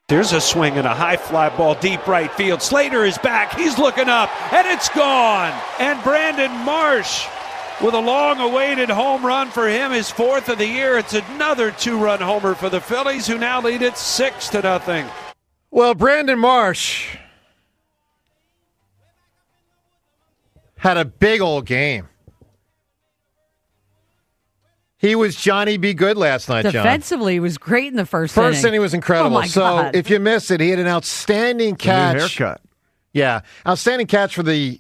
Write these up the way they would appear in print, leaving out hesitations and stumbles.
There's a swing and a high fly ball deep right field. Slater is back. He's looking up, and it's gone. And Brandon Marsh with a long-awaited home run for him, his fourth of the year. It's another two-run homer for the Phillies, who now lead it 6-0. Well, Brandon Marsh had a big old game. He was Johnny B. Good last night, John. Defensively, he was great in the first inning. First inning was incredible. Oh my God. If you missed it, he had an outstanding catch. New haircut. Yeah, outstanding catch for the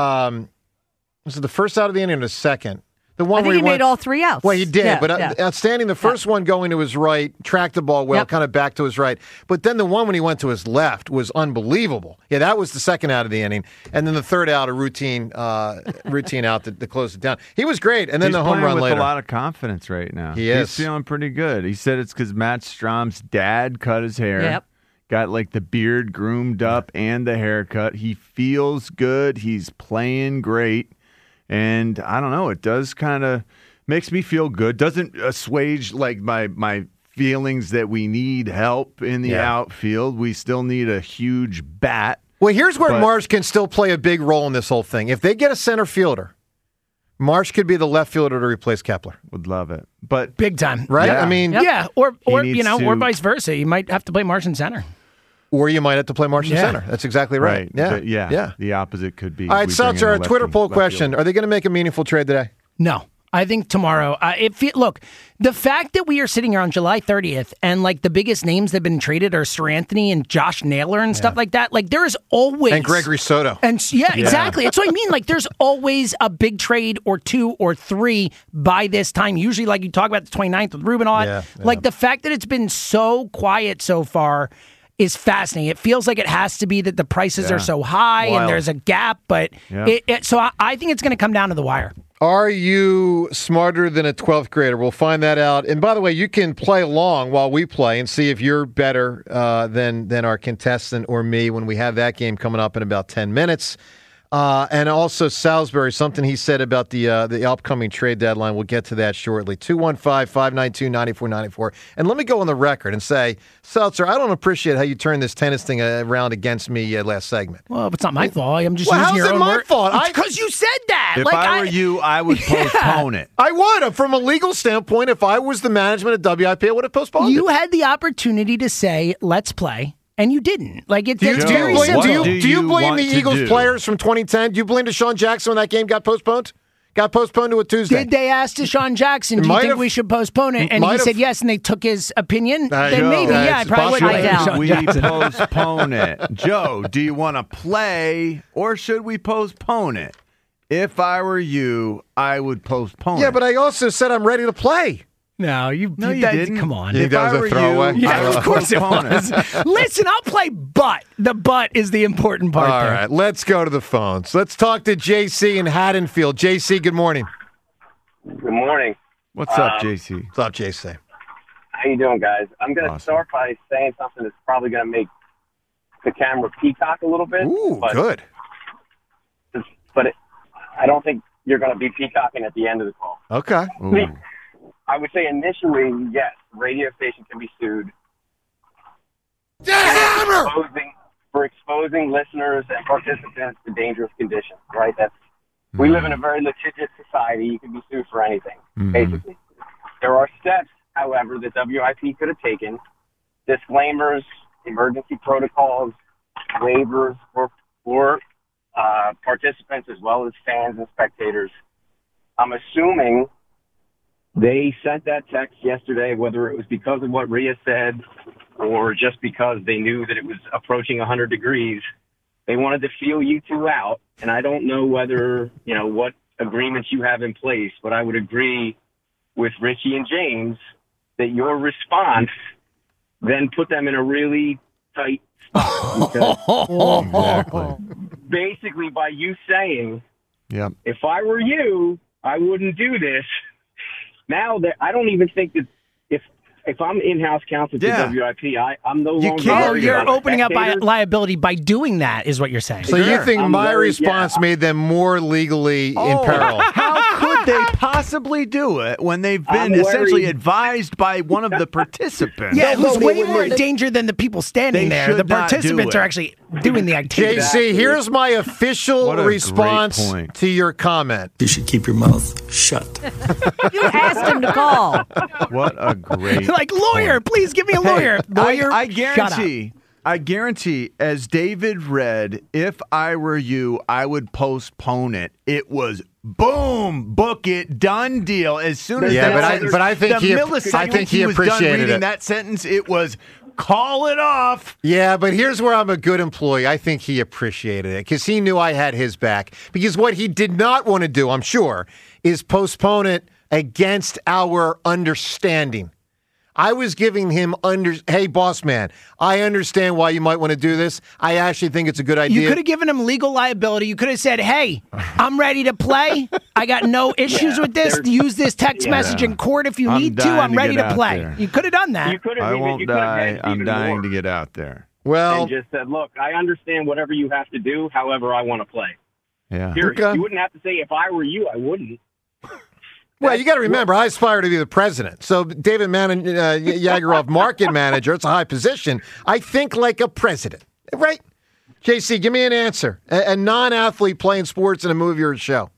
was it the first out of the inning or the second? The one I think where he made all three outs. Well, he did, Yeah, but yeah. outstanding. The first one going to his right, tracked the ball well, kind of back to his right. But then the one when he went to his left was unbelievable. Yeah, that was the second out of the inning, and then the third out, a routine out to close it down. He was great, and then the home run with later. A lot of confidence right now. He is. He's feeling pretty good. He said it's because Matt Strom's dad cut his hair. Yep. Got like the beard groomed up and the haircut. He feels good. He's playing great. And I don't know, it does kind of makes me feel good. Doesn't assuage like my feelings that we need help in the outfield. We still need a huge bat. Well, here's where Marsh can still play a big role in this whole thing. If they get a center fielder, Marsh could be the left fielder to replace Kepler. Would love it. But big time. Right? Yeah. I mean, Yeah, or needs or to- vice versa. You might have to play Marsh in center. or you might have to play Marsh in Yeah. center. That's exactly right. Yeah. But yeah. The opposite could be. All right, we bring in Seltzer, a Twitter lefty- poll left question. fielder. Are they going to make a meaningful trade today? No. I think tomorrow. Look, the fact that we are sitting here on July 30th and like the biggest names that have been traded are Sir Anthony and Josh Naylor and stuff like that. Like there is always And Gregory Soto. And exactly. That's what I mean. Like there's always a big trade or two or three by this time. Usually, like you talk about the 29th with Ruben Ott. Yeah. Like the fact that it's been so quiet so far is fascinating. It feels like it has to be that the prices are so high Wild. and there's a gap, but so I think it's going to come down to the wire. Are you smarter than a 12th grader? We'll find that out. And by the way, you can play along while we play and see if you're better than our contestant or me when we have that game coming up in about 10 minutes. And also Salisbury, something he said about the upcoming trade deadline. We'll get to that shortly. 215-592-9494. And let me go on the record and say, Seltzer, I don't appreciate how you turned this tennis thing around against me last segment. Well, it's not my fault. I'm just Well, using how's your it own my word. fault? Because you said that. If like, I were you, I would postpone it. I would. From a legal standpoint, if I was the management of WIP, I would have postponed You it. had the opportunity to say, let's play, and you didn't. Like, it's Do you very blame, simple. do you blame want the to Eagles do? players from 2010? Do you blame Deshaun Jackson when that game got postponed? Got postponed to a Tuesday. Did they ask Deshaun Jackson, do you Might think have- we should postpone it? And he might said have- yes, and they took his opinion? There you Then go. maybe, Yeah, I it's probably possible. wouldn't I have We Deshaun Jackson. postpone it. Joe, do you want to play or should we postpone it? If I were you, I would postpone Yeah, it. but I also said I'm ready to play. No, you you didn't. Come on. You think If that I was a were throwaway? you, Yeah, I would of course it postpone was. Listen, I'll play but. The but is the important part All there. right, let's go to the phones. Let's talk to JC in Haddonfield. JC, good morning. Good morning. What's up, JC? What's up, JC? How you doing, guys? I'm going to Awesome. start by saying something that's probably going to make the camera peacock a little bit. Ooh, but, good. I don't think you're going to be peacocking at the end of the call. Okay. Ooh. I would say initially, yes, radio station can be sued for exposing listeners and participants to dangerous conditions, right? We live in a very litigious society. You can be sued for anything, basically. There are steps, however, that WIP could have taken, disclaimers, emergency protocols, waivers for participants as well as fans and spectators. I'm assuming they sent that text yesterday, whether it was because of what Rhea said or just because they knew that it was approaching 100 degrees. They wanted to feel you two out, and I don't know whether, what agreements you have in place, but I would agree with Richie and James that your response then put them in a really tight spot. Exactly. Basically, by you saying, Yep. if I were you, I wouldn't do this. Now that I don't even think that if if I'm in-house counsel to Yeah. WIP, I'm no You longer. can't- Oh, worried you're about opening up spectators. liability by doing that, is what you're saying. So you think I'm my very- response yeah. made them more legally in peril? How could they possibly do it when they've I'm been essentially worried. advised by one of the participants? Yeah, who's no, way wait, more in wait. danger than the people standing They there. The should not do participants it. are actually doing the activity. JC, here's my official What a great response point. to your comment. You should keep your mouth shut. You asked him to call. What a great Like, lawyer, please give me a lawyer. Lawyer, I shut up. guarantee, as David read, if I were you, I would postpone it. It was boom, book it, done deal. As soon as Yeah, that but I think the he millisecond he was done appreciated reading it. that sentence, it was call it off. Yeah, but here's where I'm a good employee. I think he appreciated it because he knew I had his back. Because what he did not want to do, I'm sure, is postpone it against our understanding. I was giving him hey, boss man, I understand why you might want to do this. I actually think it's a good idea. You could have given him legal liability. You could have said, hey, I'm ready to play. I got no issues with this. Use this text message in court if you I'm need to. dying I'm to ready get to out play. there. You could have done that. You could have I even, won't you could have die. done I'm even dying more to get out there. well, and just said, look, I understand whatever you have to do. However, I want to play. Yeah. Period. Okay. You wouldn't have to say, if I were you, I wouldn't. you got to remember, I aspire to be the president. So David Yagerov, market manager, it's a high position. I think like a president, right? JC, give me an answer. A non-athlete playing sports in a movie or a show.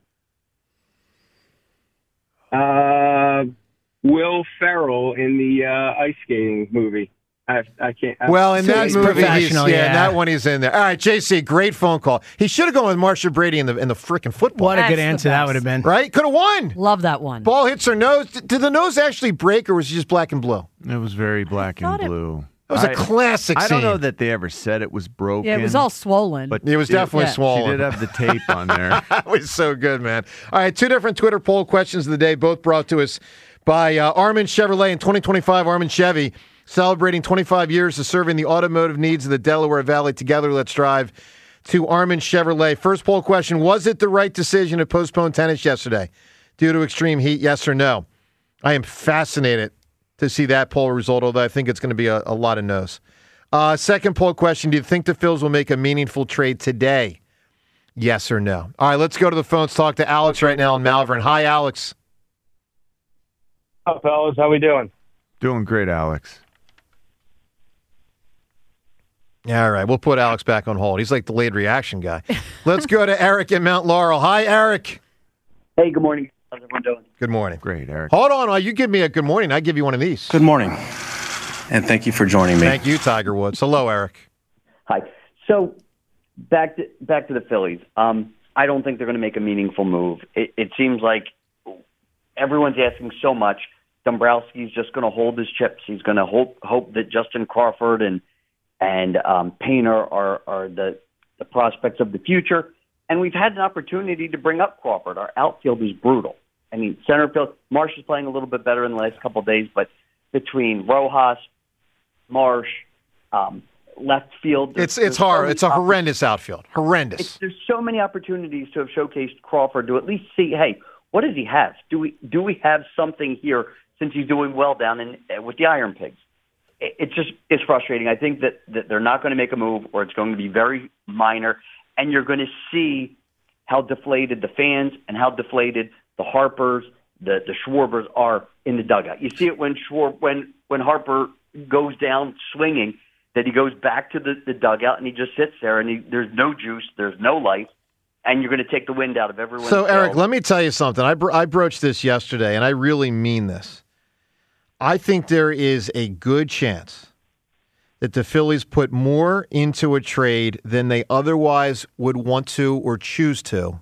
Will Ferrell in the ice skating movie. I can't. Well, in that he's movie, professional, in yeah. that one he's in there. All right, JC, great phone call. He should have gone with Marsha Brady in the freaking football. What a good That's the answer that best. would have been. Right? Could have won. Love that one. Ball hits her nose. Did the nose actually break, or was it just black and blue? It was very black and thought it- blue. It was a classic I don't scene. know that they ever said it was broken. Yeah, it was all swollen. But It was definitely Yeah. swollen. She did have the tape on there. That was so good, man. All right, two different Twitter poll questions of the day, both brought to us by Armin Chevrolet in 2025. Armin Chevy celebrating 25 years of serving the automotive needs of the Delaware Valley. Together, let's drive to Armin Chevrolet. First poll question, was it the right decision to postpone tennis yesterday due to extreme heat, yes or no? I am fascinated to see that poll result, although I think it's going to be a lot of no's. Second poll question, do you think the Phils will make a meaningful trade today? Yes or no? All right, let's go to the phones. Talk to Alex right now in Malvern. Hi, Alex. Hello, fellas. How we doing? Doing great, Alex. All right, we'll put Alex back on hold. He's like the delayed reaction guy. Let's go to Eric in Mount Laurel. Hi, Eric. Hey, good morning. How's everyone doing? Good morning. Great, Eric. Hold on. While you give me a good morning, I give you one of these. Good morning, and thank you for joining me. Thank you, Tiger Woods. Hello, Eric. Hi. So back to the Phillies. I don't think they're going to make a meaningful move. It seems like everyone's asking so much. Dombrowski's just going to hold his chips. He's going to hope that Justin Crawford and Painter are the prospects of the future. And we've had an opportunity to bring up Crawford. Our outfield is brutal. I mean, center field, Marsh is playing a little bit better in the last couple of days, but between Rojas, Marsh, left field, It's hard. It's a horrendous outfield. Horrendous. There's so many opportunities to have showcased Crawford to at least see, hey, what does he have? Do we have something here since he's doing well down with the Iron Pigs? It's frustrating. I think that they're not going to make a move, or it's going to be very minor, and you're going to see how deflated the fans and how deflated the Harpers, the Schwarbers are in the dugout. You see it when Harper goes down swinging, that he goes back to the dugout and he just sits there and there's no juice, there's no life, and you're going to take the wind out of everyone. So, Eric, let me tell you something. I broached this yesterday, and I really mean this. I think there is a good chance that the Phillies put more into a trade than they otherwise would want to or choose to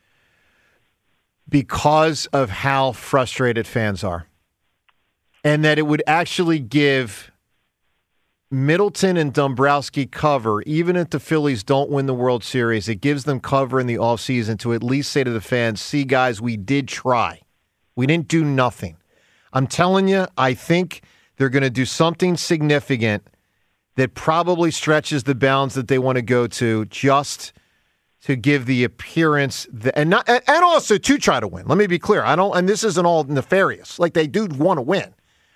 because of how frustrated fans are. And that it would actually give Middleton and Dombrowski cover, even if the Phillies don't win the World Series. It gives them cover in the offseason to at least say to the fans, see, guys, we did try. We didn't do nothing. I'm telling you, I think they're going to do something significant that probably stretches the bounds that they want to go to just to give the appearance and also to try to win. Let me be clear. And this isn't all nefarious. Like, they do want to win.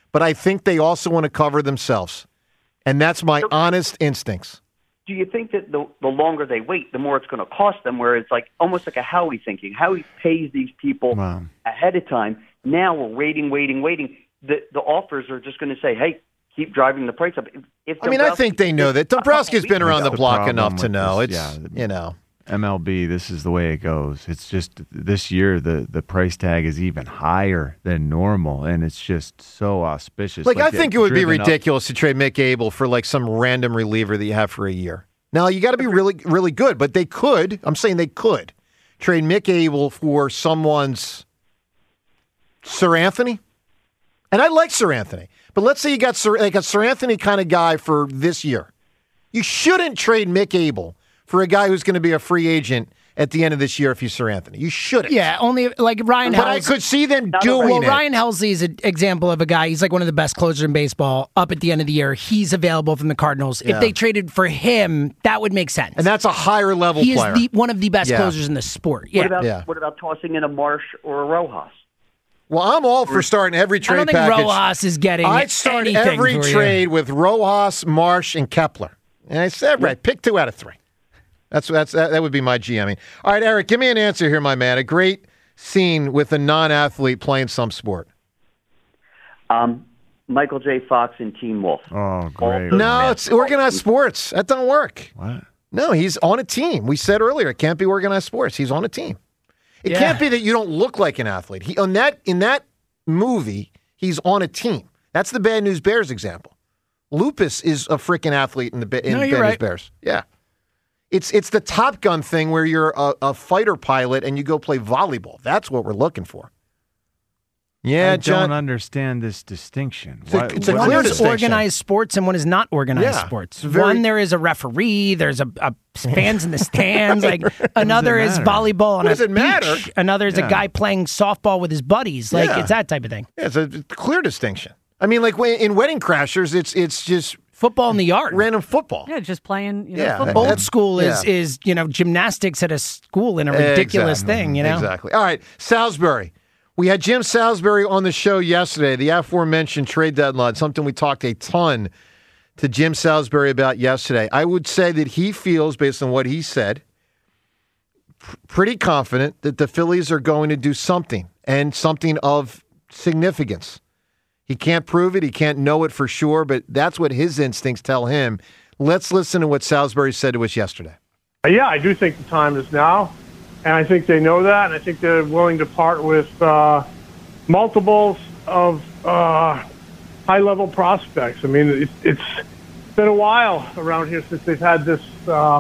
but I think they also want to cover themselves. And that's my honest instincts. Do you think that the longer they wait, the more it's going to cost them, where it's like almost like a Howie thinking? Howie pays these people ahead of time. Now we're waiting. The offers are just going to say, hey, keep driving the price up. I think they know that. Dombrowski's been around the block enough to know. MLB, this is the way it goes. It's just this year the price tag is even higher than normal, and it's just so auspicious. I think it would be ridiculous to trade Mick Abel for some random reliever that you have for a year. Now, you got to be really, really good, but they could. I'm saying they could trade Mick Abel for someone's Sir Anthony. And I like Sir Anthony, but let's say you got a Sir Anthony kind of guy for this year. You shouldn't trade Mick Abel for a guy who's going to be a free agent at the end of this year if he's Sir Anthony. You shouldn't. Yeah, only like Ryan Helsley. But I could see them doing it. Well, Ryan Helsley is an example of a guy. He's like one of the best closers in baseball. Up at the end of the year, he's available from the Cardinals. Yeah. If they traded for him, that would make sense. And that's a higher level player. He is one of the best closers in the sport. Yeah. What about tossing in a Marsh or a Rojas? Well, I'm all for starting every trade package. I don't think Rojas is getting I'd start anything every trade with Rojas, Marsh, and Kepler. And I said, right, pick 2 out of 3. That would be my GMing. All right, Eric, give me an answer here, my man. A great scene with a non-athlete playing some sport. Michael J. Fox and Teen Wolf. Oh, great. No, it's organized sports. That don't work. What? No, he's on a team. We said earlier, it can't be organized sports. He's on a team. It can't be that you don't look like an athlete. In that movie, he's on a team. That's the Bad News Bears example. Lupus is a freaking athlete in Bad News Bears. Yeah. It's the Top Gun thing where you're a fighter pilot and you go play volleyball. That's what we're looking for. Yeah, I John. don't understand this distinction. It's a one clear is distinction. organized sports and one is not organized sports. One, there is a referee. There's a fans in the stands. Like another is volleyball on a beach. Another is a guy playing softball with his buddies. It's that type of thing. Yeah, it's a clear distinction. I mean, like in Wedding Crashers, it's just football in the yard, random football. Yeah, just playing. Football. Old school is gymnastics at a school in a ridiculous thing. Exactly. All right, Salisbury. We had Jim Salisbury on the show yesterday, the aforementioned trade deadline, something we talked a ton to Jim Salisbury about yesterday. I would say that he feels, based on what he said, pretty confident that the Phillies are going to do something, and something of significance. He can't prove it, he can't know it for sure, but that's what his instincts tell him. Let's listen to what Salisbury said to us yesterday. Yeah, I do think the time is now. And I think they know that, and I think they're willing to part with multiples of high-level prospects. I mean, it's been a while around here since they've had this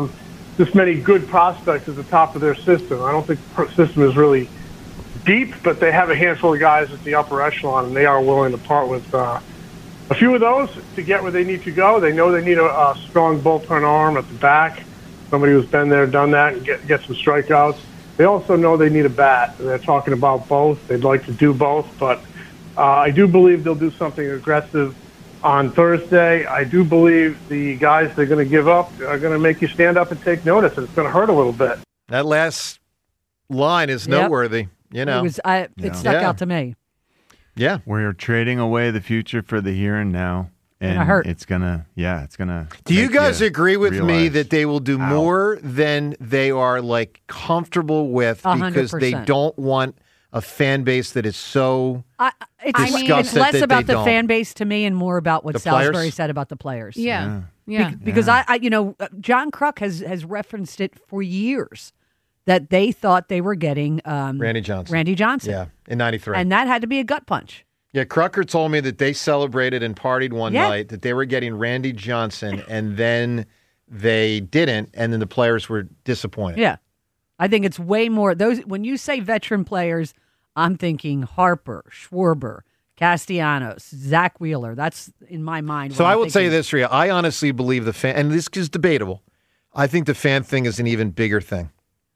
many good prospects at the top of their system. I don't think the system is really deep, but they have a handful of guys at the upper echelon, and they are willing to part with a few of those to get where they need to go. They know they need a strong bullpen arm at the back, somebody who's been there, done that, and get some strikeouts. They also know they need a bat. They're talking about both. They'd like to do both, but I do believe they'll do something aggressive on Thursday. I do believe the guys they're going to give up are going to make you stand up and take notice, and it's going to hurt a little bit. That last line is noteworthy. It stuck out to me. Yeah. We're trading away the future for the here and now. And it's gonna. Do you guys agree with me that they will do more than they are comfortable with 100%. because they don't want a fan base that is so it's less about the fan base to me and more about what Salisbury said about the players. Yeah. Because I John Kruk has referenced it for years that they thought they were getting Randy Johnson. Yeah, in '93, and that had to be a gut punch. Yeah, Krucker told me that they celebrated and partied one night, that they were getting Randy Johnson, and then they didn't, and then the players were disappointed. Yeah. I think it's way more. When you say veteran players, I'm thinking Harper, Schwarber, Castellanos, Zach Wheeler. That's in my mind. So I will tell you this, Rhea. I honestly believe the fan, and this is debatable, I think the fan thing is an even bigger thing.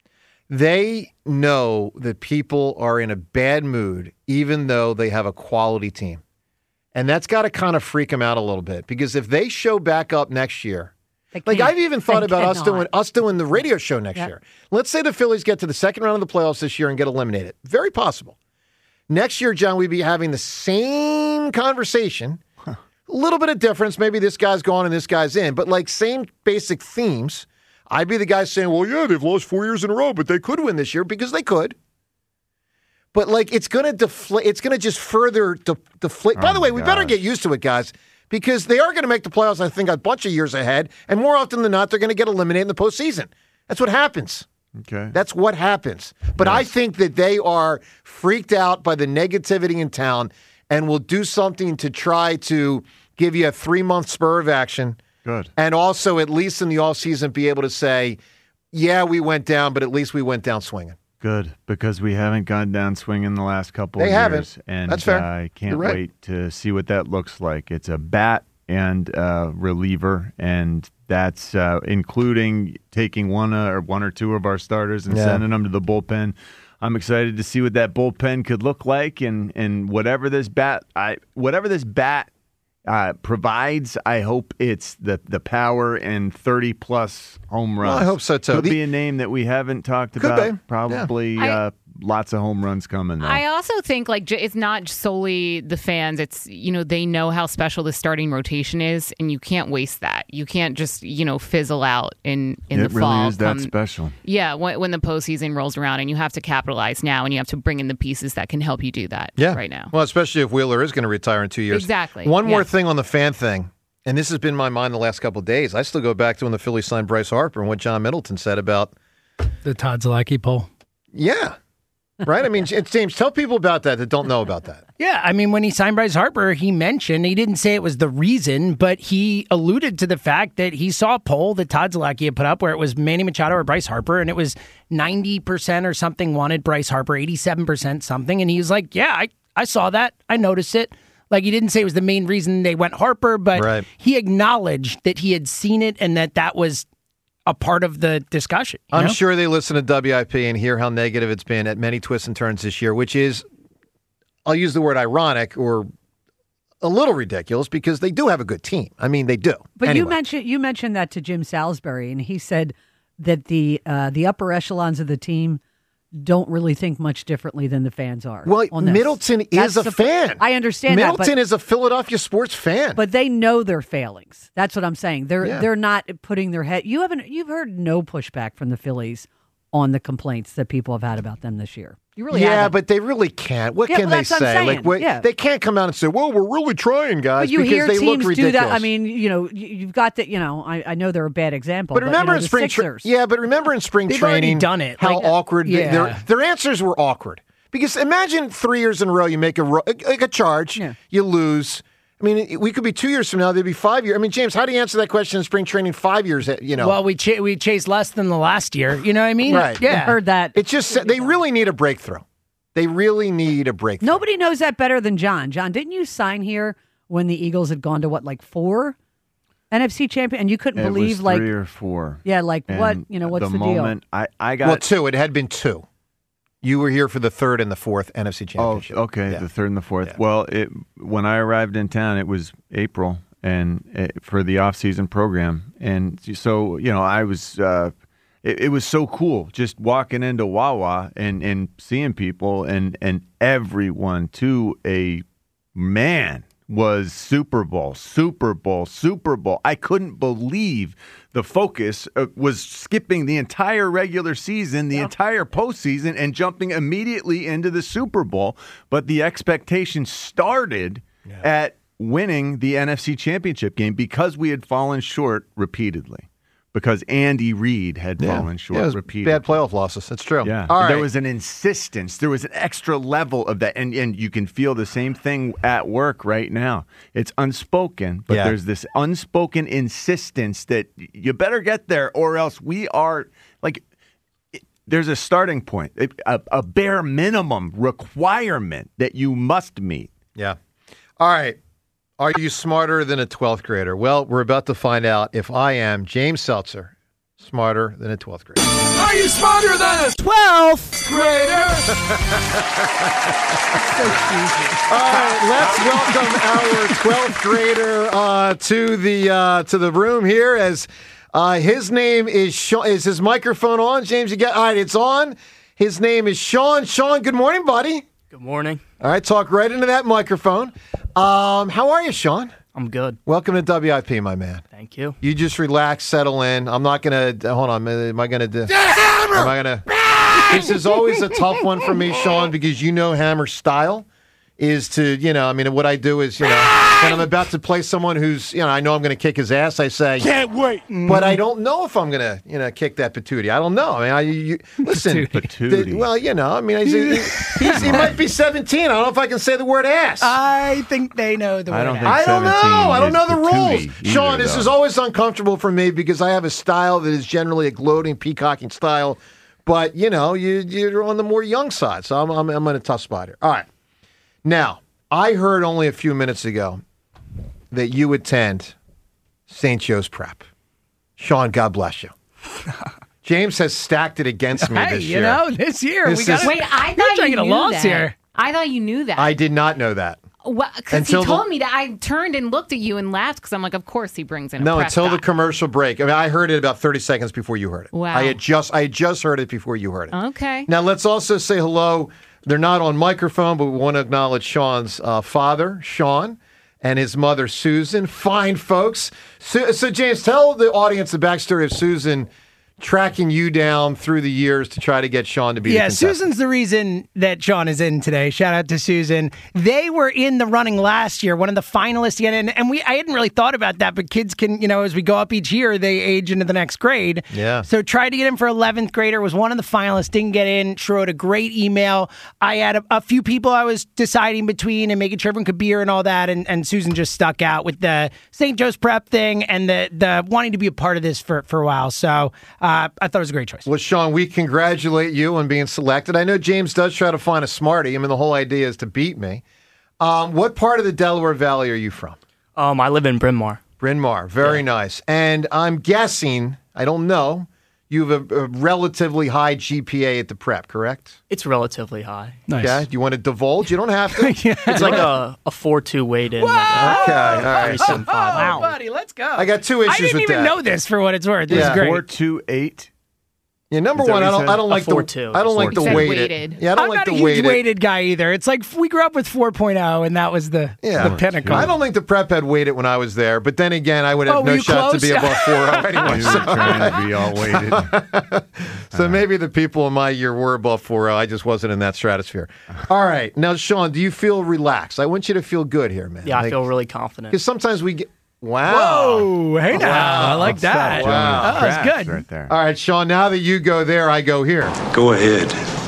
They know that people are in a bad mood, even though they have a quality team. And that's got to kind of freak them out a little bit, because if they show back up next year, I've even thought about us doing the radio show next year. Let's say the Phillies get to the second round of the playoffs this year and get eliminated. Very possible. Next year, John, we'd be having the same conversation. A little bit of difference. Maybe this guy's gone and this guy's in, but like same basic themes. I'd be the guy saying, well, yeah, they've lost 4 years in a row, but they could win this year because they could. But like it's going to deflate. It's going to just further deflate. By the way, we better get used to it, guys, because they are going to make the playoffs, I think, a bunch of years ahead. And more often than not, they're going to get eliminated in the postseason. That's what happens. Okay. That's what happens. But I think that they are freaked out by the negativity in town and will do something to try to give you a 3-month spur of action. Good. And also, at least in the offseason, be able to say, yeah, we went down, but at least we went down swinging. Good, because we haven't gone down swinging the last couple of years. They haven't. And that's fair. I can't wait to see what that looks like. It's a bat and reliever, and that's including taking one or two of our starters and sending them to the bullpen. I'm excited to see what that bullpen could look like, and whatever this bat provides, I hope it's the power and 30-plus home runs. Well, I hope so, too. Could be a name that we haven't talked about. Probably lots of home runs coming, though. I also think it's not solely the fans. It's, they know how special the starting rotation is, and you can't waste that. You can't just, fizzle out in the fall. It really is that special. Yeah, when the postseason rolls around, and you have to capitalize now, and you have to bring in the pieces that can help you do that right now. Well, especially if Wheeler is going to retire in 2 years. Exactly. One more thing on the fan thing, and this has been my mind the last couple of days. I still go back to when the Phillies signed Bryce Harper and what John Middleton said about the Todd Zalacki poll. Yeah. Right? I mean, James, tell people about that don't know about that. Yeah, I mean, when he signed Bryce Harper, he didn't say it was the reason, but he alluded to the fact that he saw a poll that Todd Zalacki had put up where it was Manny Machado or Bryce Harper, and it was 90% or something wanted Bryce Harper, 87% something, and he was like, yeah, I saw that. I noticed it. Like, he didn't say it was the main reason they went Harper, but he acknowledged that he had seen it and that was a part of the discussion. I'm sure they listen to WIP and hear how negative it's been at many twists and turns this year, which is, I'll use the word ironic or a little ridiculous because they do have a good team. I mean, they do. But anyway. you mentioned that to Jim Salisbury, and he said that the upper echelons of the team don't really think much differently than the fans are. Well, Middleton is a fan. I understand Middleton is a Philadelphia sports fan. But they know their failings. That's what I'm saying. They're not putting their head. You've heard no pushback from the Phillies on the complaints that people have had about them this year. You really haven't. But they really can't. What can they say? They can't come out and say, "Well, we're really trying, guys," but you because hear they teams look ridiculous. do that. I mean, you've got that. I know they're a bad example. But remember in spring training, but remember in spring They've training, done it. How awkward their answers were awkward. Because imagine 3 years in a row you make a charge, you lose. I mean, we could be 2 years from now. They'd be 5 years. I mean, James, how do you answer that question in spring training 5 years? Well, we chased less than the last year. You know what I mean? Right. Yeah. I heard that. It's just they really need a breakthrough. They really need a breakthrough. Nobody knows that better than John. John, didn't you sign here when the Eagles had gone to 4 NFC champion? And you couldn't believe was 3 or 4. Yeah, what? What's the moment deal? I got 2. It had been 2. You were here for the 3rd and the 4th NFC championship. Oh, okay, the 3rd and the 4th. Yeah. Well, when I arrived in town, it was April, and for the off-season program, and so I was. It was so cool just walking into Wawa and seeing people, and everyone to a man was Super Bowl. I couldn't believe the focus was skipping the entire regular season, the entire postseason, and jumping immediately into the Super Bowl. But the expectation started at winning the NFC Championship game because we had fallen short repeatedly. Because Andy Reid had fallen short repeatedly. Bad playoff losses. That's true. Yeah. All right. There was an insistence. There was an extra level of that. And you can feel the same thing at work right now. It's unspoken, but there's this unspoken insistence that you better get there or else we are there's a starting point, a bare minimum requirement that you must meet. Yeah. All right. Are you smarter than a 12th grader? Well, we're about to find out if I am, James Seltzer, smarter than a 12th grader. Are you smarter than a 12th grader? All right, let's welcome our 12th grader to the room here as his name is Sean. Is his microphone on, James? All right, it's on. His name is Sean. Sean, good morning, buddy. Good morning. All right, talk right into that microphone. How are you, Sean? I'm good. Welcome to WIP, my man. Thank you. You just relax, settle in. I'm not going to... Hold on. Am I going to... Am I going to... This is always a tough one for me, Sean, because you know Hammer's style is to, what I do is, when I'm about to play someone who's, I know I'm going to kick his ass, I say... Can't wait. But I don't know if I'm going to, kick that patootie. I don't know. I mean, listen. Patootie. He might be 17. I don't know if I can say the word ass. I think they know the word ass. I don't know. I don't know the rules. Sean, this is always uncomfortable for me because I have a style that is generally a gloating, peacocking style. But, you're on the more young side. So I'm in a tough spot here. All right. Now, I heard only a few minutes ago that you attend St. Joe's Prep. Sean, God bless you. James has stacked it against me this year. This year. Wait, I thought you knew that. Here. I thought you knew that. I did not know that. Because he told me that. I turned and looked at you and laughed because I'm like, of course he brings in a prep until guy. the commercial break. I mean, I heard it about 30 seconds before you heard it. Wow. I had just heard it before you heard it. Okay. Now, let's also say hello. They're not on microphone, but we want to acknowledge Sean's father, Sean, and his mother, Susan. Fine folks. So, James, tell the audience the backstory of Susan tracking you down through the years to try to get Sean to be the contestant. Susan's the reason that Sean is in today. Shout out to Susan. They were in the running last year, one of the finalists again, and I hadn't really thought about that, but kids can, as we go up each year, they age into the next grade. Yeah. So tried to get in for 11th grader, was one of the finalists, didn't get in. She wrote a great email. I had a few people I was deciding between and making sure everyone could be here and all that, and Susan just stuck out with the St. Joe's Prep thing and the wanting to be a part of this for a while. So I thought it was a great choice. Well, Sean, we congratulate you on being selected. I know James does try to find a smarty. I mean, the whole idea is to beat me. What part of the Delaware Valley are you from? I live in Bryn Mawr. Bryn Mawr. Very nice. And I'm guessing, I don't know, you have a relatively high GPA at the prep, correct? It's relatively high. Nice. Yeah. Do you want to divulge? You don't have to. It's like a 4.2 weight in. Okay. All right. 3.75. Wow, buddy, let's go. I got two issues with that. I didn't even know this for what it's worth. This is great. 4.28. Yeah, number one, I don't like the 4.2. I don't like the weighted. Yeah, I don't I'm like not the a huge weighted. weighted guy either. It's like we grew up with 4.0, and that was the pinnacle. I don't think the prep had weighted when I was there, but then again, I would have no shot to be above 4.0 anyway. You were trying to be all weighted. So maybe the people in my year were above 4.0. I just wasn't in that stratosphere. All right. Now, Sean, do you feel relaxed? I want you to feel good here, man. Yeah, I feel really confident. Because sometimes we get... Wow. Whoa. Hey now. Wow. I like that. Wow. That's good. Right there. All right, Sean, now that you go there, I go here. Go ahead.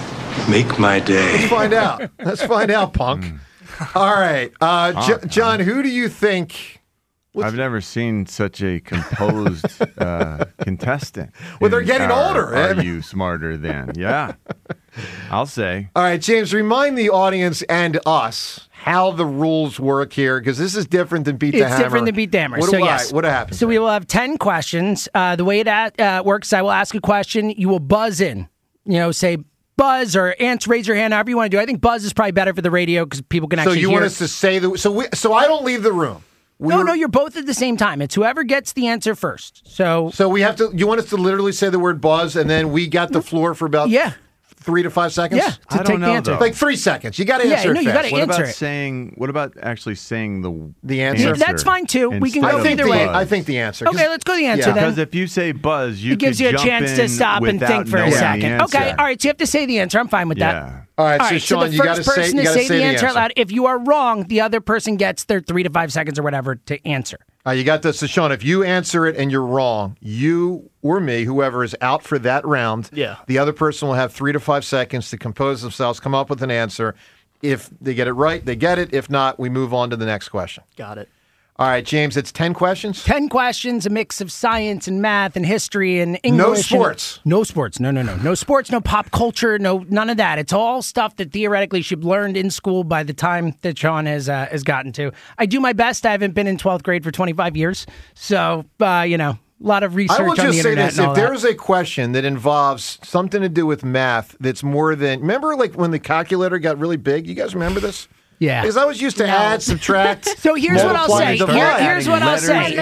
Make my day. Let's find out. Let's find out, punk. All right. John, who do you think... I've never seen such a composed contestant. Well, they're getting older. Are you smarter than? Yeah. I'll say. All right, James, remind the audience and us how the rules work here, because this is different than Beat the Hammer. It's different than Beat the Hammer. What happens? So we will have 10 questions. The way it works, I will ask a question. You will buzz in. Say buzz or answer, raise your hand, however you want to do it. I think buzz is probably better for the radio because people can actually hear. So you want us to say so I don't leave the room. No, you're both at the same time. It's whoever gets the answer first. So we have to. You want us to literally say the word buzz, and then we got the floor for about 3 to 5 seconds. Yeah, to take the answer. Though. Like 3 seconds. You got to answer it fast. You got to answer it. What about actually saying the answer? That's fine too. We can go either way. I think the answer. Okay, let's go the answer then. Because if you say buzz, it gives you a chance to stop and think for a second. Okay, all right. So you have to say the answer. I'm fine with that. All right, so Sean, the first person to say the answer out loud. If you are wrong, the other person gets their 3 to 5 seconds or whatever to answer. You got this. So, Sean, if you answer it and you're wrong, you or me, whoever is out for that round, the other person will have 3 to 5 seconds to compose themselves, come up with an answer. If they get it right, they get it. If not, we move on to the next question. Got it. All right, James, it's 10 questions? 10 questions, a mix of science and math and history and English. No sports. No sports. No. No sports, no pop culture, none of that. It's all stuff that theoretically should be learned in school by the time that Sean has gotten to. I do my best. I haven't been in 12th grade for 25 years. So, a lot of research on the internet. I will just say this. If there is a question that involves something to do with math that's more than... Remember like when the calculator got really big? You guys remember this? Yeah. Because I was used to add, subtract. So here's what I'll say. Here's what I'll say.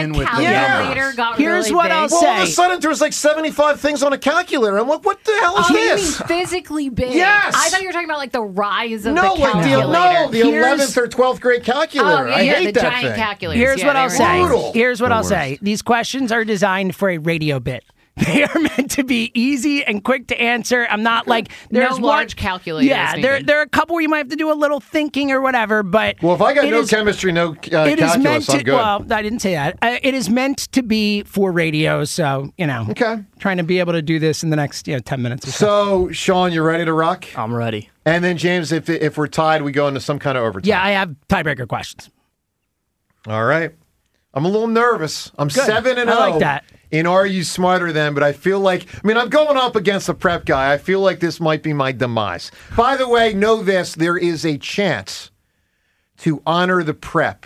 Here's what I'll say. All of a sudden, there was like 75 things on a calculator. I'm like, what the hell is this? You mean physically big? Yes. I thought you were talking about like the rise of the calculator. The 11th or 12th grade calculator. I hate the that giant thing. calculators. Here's what I'll say. Brutal. Here's what I'll say. These questions are designed for a radio bit. They are meant to be easy and quick to answer. I'm not like there's no large calculators. Yeah, there are a couple where you might have to do a little thinking or whatever. But well, if I got no chemistry, no calculus, I'm good. Well, I didn't say that. It is meant to be for radio, so trying to be able to do this in the next 10 minutes or so. So, Sean, you ready to rock? I'm ready. And then, James, if we're tied, we go into some kind of overtime. Yeah, I have tiebreaker questions. All right. I'm a little nervous. I'm Good. 7-0. I like that. In Are You Smarter Than? But I feel like, I'm going up against a prep guy. I feel like this might be my demise. By the way, know this, there is a chance to honor the prep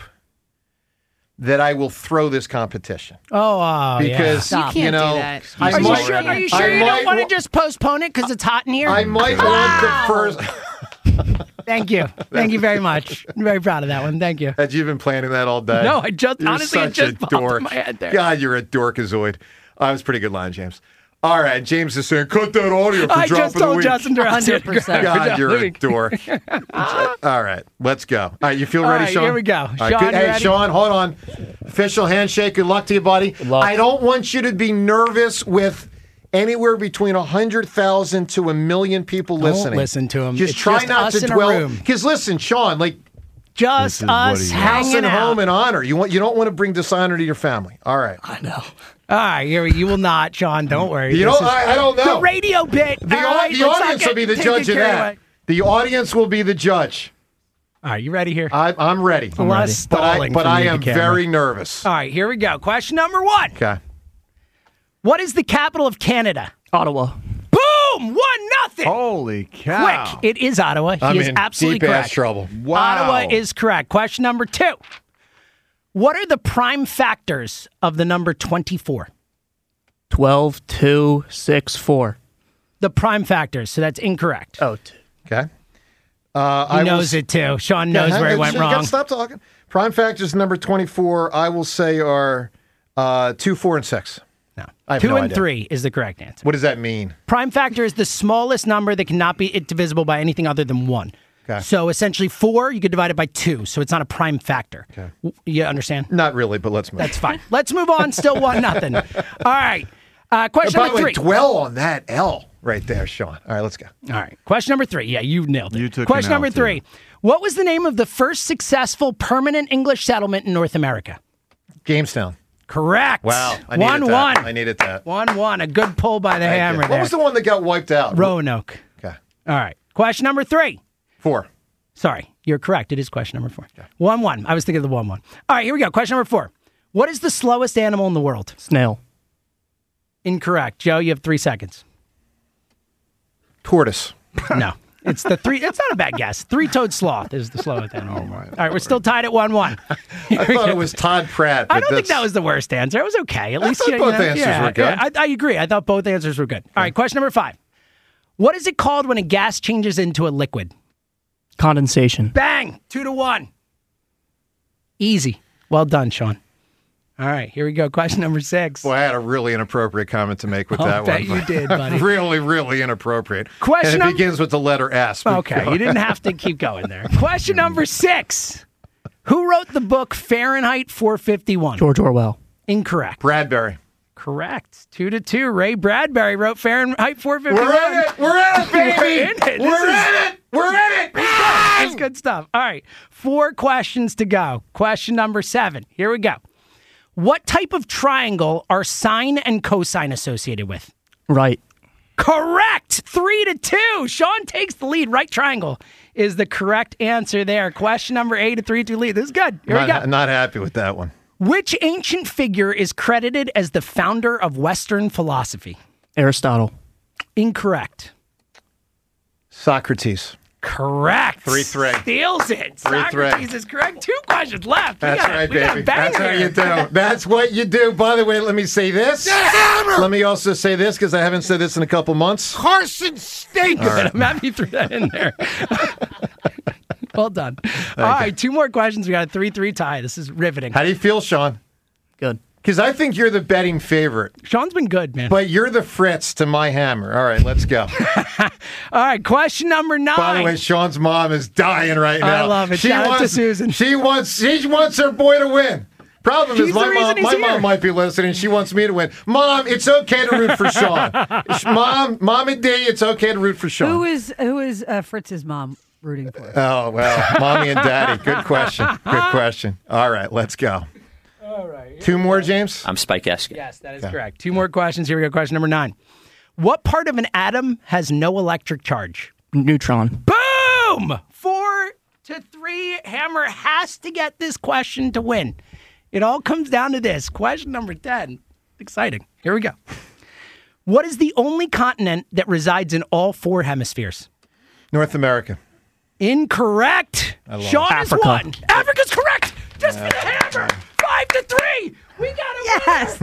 that I will throw this competition. Oh, because yeah. You can't do that. Are you sure you don't want to just postpone it because it's hot in here? I might want the first... Thank you. Thank you very much. I'm very proud of that one. Thank you. Had you been planning that all day? No, honestly, such it just a popped dork. in my head there. God, you're a dorkazoid. That was a pretty good line, James. All right, James is saying, cut that audio for I drop just of the told week. Justin Durant. 100%. God, you're a dork. All right, let's go. All right, you feel All ready, right, Sean? here we go. All right, Sean, good. you Hey, ready? Sean, hold on. Official handshake. Good luck to you, buddy. luck. I don't want you to be nervous with anywhere between 100,000 to 1 million people listening. Don't listen to him. Just It's try just not us to in a dwell. room. Because listen, Sean, Just us house hanging and out. home and honor. You don't want to bring dishonor to your family. All right. I know. All right, you will not, Sean. Don't worry. I don't know. The radio bit. The all right, audience let's not will be the get judge of carried that. away. The audience will be the judge. All right, you ready here? I'm ready. A lot of stalling but from I you, am the camera. very nervous. All right, here we go. Question number 1. Okay. What is the capital of Canada? Ottawa. Boom! 1-0. Holy cow. Quick. It is Ottawa. I'm He is in absolutely deep correct. ass trouble. Wow. Ottawa is correct. Question number 2. What are the prime factors of the number 24? 12, 2, 6, 4. The prime factors. So that's incorrect. Oh, Okay. He knows it too. Sean knows where he went You gotta wrong. stop talking. Prime factors number 24, I will say, are 2, 4, and 6. No. I have 2 no and idea. 3 is the correct answer. What does that mean? Prime factor is the smallest number that cannot be divisible by anything other than 1. Okay. So essentially 4, you could divide it by 2. So it's not a prime factor. Okay. You understand? Not really, but let's move. That's fine. Let's move on. Still 1-0. All right. Question By number the way, 3. dwell on that L right there, Sean. All right, let's go. All right. Question number 3. Yeah, you nailed it. You took Question an L, number 3. What was the name of the first successful permanent English settlement in North America? Jamestown. Correct. Wow. I needed 1-1. that. I needed that. 1-1. A good pull by the Thank you. hammer What there. was the one that got wiped out? Roanoke. Okay. All right. Question number 3. 4. Sorry, you're correct. It is question number 4. 1-1. I was thinking of the 1-1. All right, here we go. Question number 4. What is the slowest animal in the world? Snail. Incorrect. Joe, you have 3 seconds. Tortoise. No. It's the 3. That's not a bad guess. 3-toed sloth is the slowest animal. All right, we're still tied at 1-1. I thought it was Todd Pratt. I don't think that was the worst answer. It was okay. At least thought both answers were good. Yeah, I agree. I thought both answers were good. All right, question number 5. What is it called when a gas changes into a liquid? Condensation. Bang! 2-1. Easy. Well done, Sean. All right, here we go. Question number 6. Boy, I had a really inappropriate comment to make with that I'll bet one. you did, buddy. Really, really inappropriate. Question and it begins with the letter S. but Okay, go you didn't have to keep going there. Question number 6. Who wrote the book Fahrenheit 451? George Orwell. Incorrect. Bradbury. Correct. 2-2. Ray Bradbury wrote Fahrenheit 451. We're in it. We're in it, baby. We're in it. We're in it. That's good stuff. All right. 4 questions to go. Question number 7. Here we go. What type of triangle are sine and cosine associated with? Right. Correct. 3-2. Sean takes the lead. Right triangle is the correct answer there. Question number 8, a 3-2 lead. This is good. Here we go. Not happy with that one. Which ancient figure is credited as the founder of Western philosophy? Aristotle. Incorrect. Socrates. Correct. 3-3. Steals it. 3-3. Socrates is correct. 2 questions left. That's right, baby. That's how you do. That's what you do. By the way, let me say this. Let me also say this, because I haven't said this in a couple months. Carson Steak. All right. I'm happy you threw that in there. Well done. All right, 2 more questions. We got a 3-3 tie. This is riveting. How do you feel, Sean? Good. Because I think you're the betting favorite. Sean's been good, man. But you're the Fritz to my Hammer. All right, let's go. All right, question number 9. By the way, Sean's mom is dying right now. I love it. Shout out to Susan. She wants her boy to win. Problem is, my mom might be listening. She wants me to win. Mom, it's okay to root for Sean. Mom and D, it's okay to root for Sean. Who is Fritz's mom rooting for? Oh, well, Mommy and Daddy. Good question. Good question. All right, let's go. All right. 2 more, James? I'm Spike Eskin. Yes, that is correct. 2 more questions. Here we go. Question number 9. What part of an atom has no electric charge? Neutron. Boom! 4-3. Hammer has to get this question to win. It all comes down to this. Question number 10. Exciting. Here we go. What is the only continent that resides in all 4 hemispheres? North America. Incorrect. Sean has Africa. won. Africa's correct. Just for the Hammer. 5-3. We got it. Yes.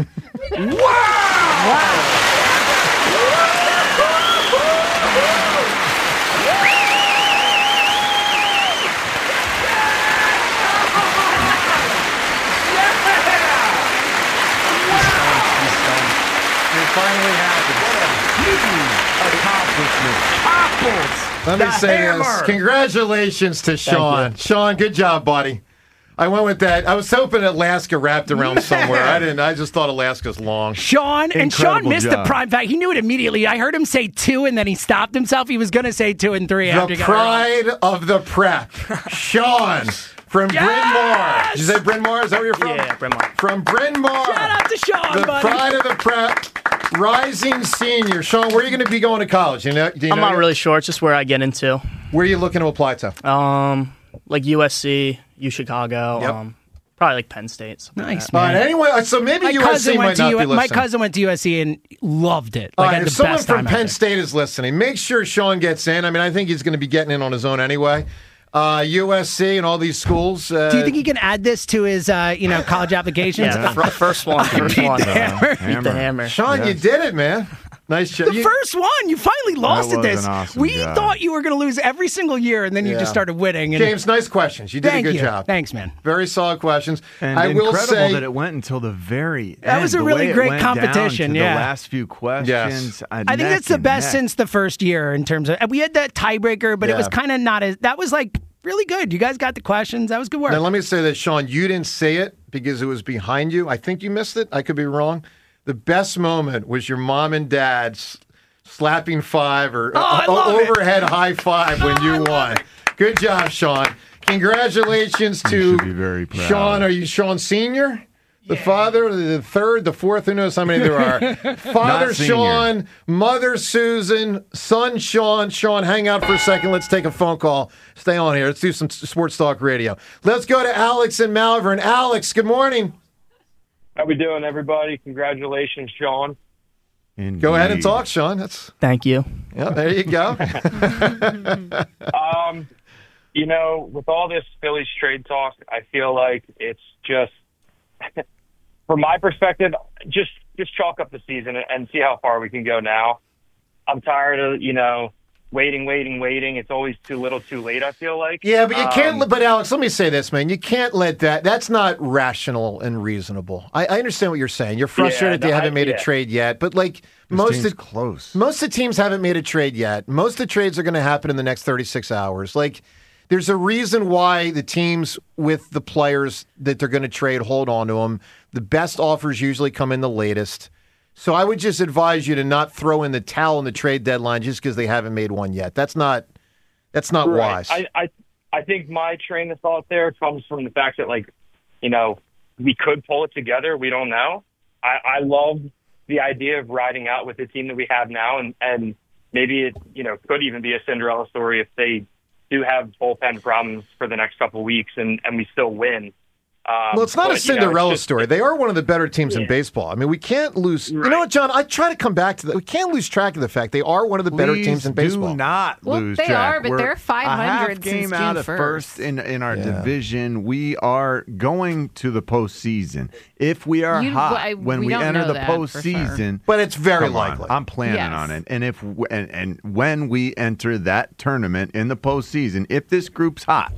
Finally happened. Let me say this. Congratulations to Sean. Sean, good job, buddy. I went with that. I was hoping Alaska wrapped around somewhere. I just thought Alaska's long. Sean missed the prime fact. He knew it immediately. I heard him say 2, and then he stopped himself. He was going to say 2 and 3. The pride of the prep. Sean. From Bryn Mawr. Did you say Bryn Mawr? Is that where you're from? Yeah, Bryn Mawr. From Bryn Mawr. Shout out to Sean, the buddy. pride of the prep. Rising senior. Sean, where are you going to be going to college? Do you know I'm not really sure. It's just where I get into. Where are you looking to apply to? Like USC, UChicago, probably like Penn State. Nice, man. man. Anyway, so maybe USC might not be listening. My cousin went to USC and loved it. All right, if someone from Penn State is listening, make sure Sean gets in. I mean, I think he's going to be getting in on his own anyway. USC and all these schools. Do you think he can add this to his, college applications? Yeah, first one. Beat the hammer. Sean, you did it, man. Nice job. The first one. You finally lost at this. Awesome we job. thought you were going to lose every single year, and then you just started winning. And James, nice questions. You did a good job. Thanks, man. Very solid questions. And I will incredible say that it went until the very end. That was a The really way it great went competition, down to yeah. The last few questions. Yes. I think that's the best since the first year in terms of. We had that tiebreaker, but it was kind of not as. That was like really good. You guys got the questions. That was good work. Now, let me say this, Sean. You didn't say it because it was behind you. I think you missed it. I could be wrong. The best moment was your mom and dad's slapping 5 or overhead high 5 when you won. Good job, Sean. Congratulations to should be very proud. Sean. Are you Sean Sr.? The father, the third, the fourth, who knows how many there are. Father Not Sean, Mother Susan, son Sean. Sean, hang out for a second. Let's take a phone call. Stay on here. Let's do some Sports Talk Radio. Let's go to Alex in Malvern. Alex, good morning. How we doing, everybody? Congratulations, Sean. Indeed. Go ahead and talk, Sean. Thank you. Yeah, there you go. With all this Phillies trade talk, I feel like it's just, from my perspective, just chalk up the season and see how far we can go now. I'm tired of, waiting. It's always too little, too late, I feel like. Yeah, but you can't. But Alex, let me say this, man. You can't let that. That's not rational and reasonable. I understand what you're saying. You're frustrated they haven't made a trade yet, but most of the teams haven't made a trade yet. Most of the trades are going to happen in the next 36 hours. There's a reason why the teams with the players that they're going to trade hold on to them. The best offers usually come in the latest. So I would just advise you to not throw in the towel in the trade deadline just because they haven't made one yet. That's not wise. I think my train of thought there comes from the fact that, we could pull it together. We don't know. I love the idea of riding out with the team that we have now, and maybe it, could even be a Cinderella story if they do have bullpen problems for the next couple of weeks and we still win. Well, it's not a Cinderella story. They are one of the better teams in baseball. I mean, we can't lose. Right. You know what, John? I try to come back to that. We can't lose track of the fact they are one of the better teams in baseball. Do not lose they track. Are, but they're 500 game since out June of 1st. first in our division. We are going to the postseason. If we are hot when we enter the postseason, sure. But it's very likely. I'm planning on it. And if and when we enter that tournament in the postseason, if this group's hot,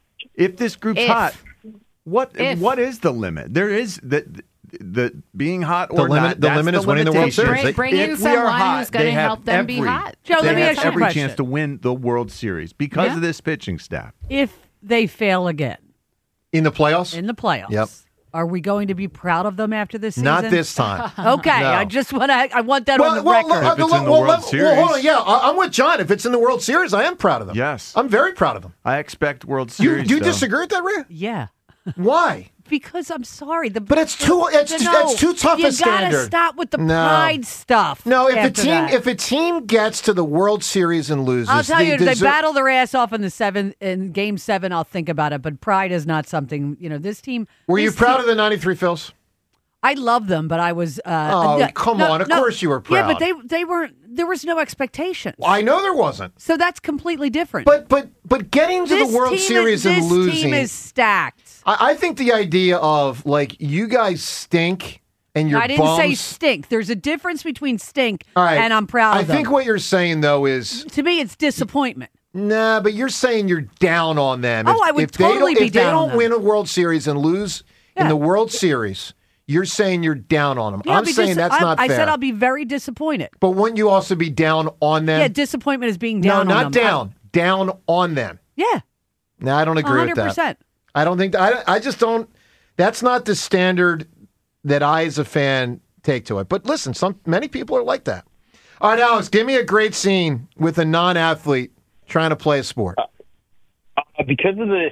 what is the limit? There is the being hot or not. The limit is winning the World Series. Bring in someone who's going to help them be hot. Joe, let me ask you a every question. chance to win the World Series because of this pitching staff. If they fail again in the playoffs, yep. Are we going to be proud of them after this season? Not this time. Okay, No. I want that on the record. If it's in the World Series. Hold on, I'm with John. If it's in the World Series, I am proud of them. Yes. I'm very proud of them. I expect World Series. Do you disagree with that, Rhea? Yeah. Why? Because I'm sorry, but it's too tough a standard. You gotta stop with the pride stuff. No, if a team gets to the World Series and loses, I'll tell you, if they battle their ass off in Game 7, I'll think about it. But pride is not something. This team. Were you proud of the '93 Phils? I love them, but I was. Come on! Of course you were proud. Yeah, but they weren't. There was no expectation. I know there wasn't. So that's completely different. But getting to the World Series and losing, this team is stacked. I think the idea of you guys stink and you're. I didn't say stink. There's a difference between stink and I'm proud of them. I think what you're saying though is, to me, it's disappointment. Nah, but you're saying you're down on them. I would totally be down on them. If they don't win a World Series and lose in the World Series, you're saying you're down on them. I'm saying that's not fair. I said I'll be very disappointed. But wouldn't you also be down on them? Yeah, disappointment is being down on them. No, not down. Down on them. Yeah. No, I don't agree 100%. With that. I don't think I just don't. That's not the standard that I, as a fan, take to it. But listen, many people are like that. All right, Alex, give me a great scene with a non-athlete trying to play a sport. Because of the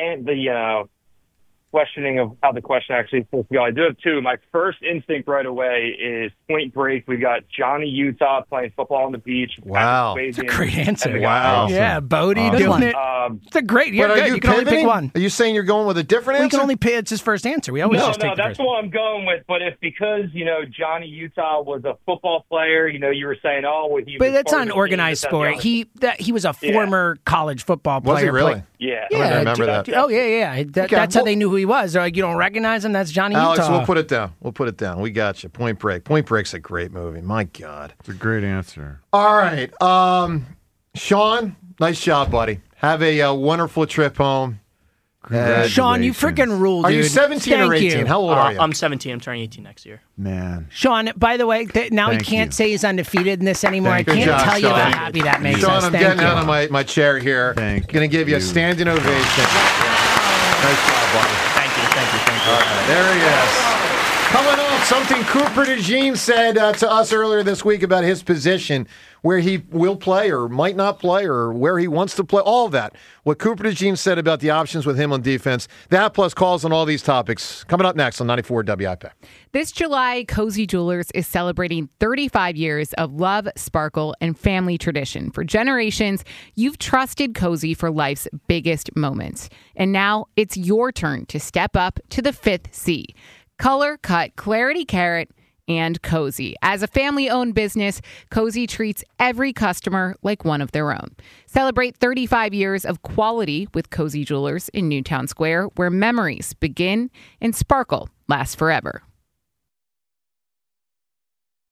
questioning of how the question actually is supposed to go, I do have two. My first instinct right away is Point Break. We got Johnny Utah playing football on the beach. Wow. That's a great answer. Wow. Yeah, Bodie doing it. It's a great. But are good. you can only pick one. Are you saying you're going with a different answer? We can only pick. It's his first answer. We always just take the that's first what I'm going with. But because Johnny Utah was a football player, you were saying, but that's not an organized sport. He was a former college football player. Was he really? Yeah. I remember that. Oh yeah. That's how they knew who he was. They're like, you don't recognize him? That's Johnny Utah. Alex, we'll put it down. We got you. Point Break. Point Break's a great movie. My God. It's a great answer. All right. Sean, nice job, buddy. Have a wonderful trip home. Sean, you freaking rule, dude. Are you 17 or 18? You. How old are you? I'm 17. I'm turning 18 next year. Man. Sean, by the way, now he can't say he's undefeated in this anymore. I can't tell you how happy that makes us. Sean, I'm getting out of my chair here. Going to give you a standing ovation. Nice job, buddy. Thank you. All right, there he is. Coming up, something Cooper DeJean said to us earlier this week about his position, where he will play or might not play or where he wants to play, all of that. What Cooper DeJean said about the options with him on defense, that plus calls on all these topics. Coming up next on 94 WIP. This July, Cozy Jewelers is celebrating 35 years of love, sparkle, and family tradition. For generations, you've trusted Cozy for life's biggest moments. And now it's your turn to step up to the fifth C. Color, cut, clarity, carat, and Cozy. As a family-owned business, Cozy treats every customer like one of their own. Celebrate 35 years of quality with Cozy Jewelers in Newtown Square, where memories begin and sparkle last forever.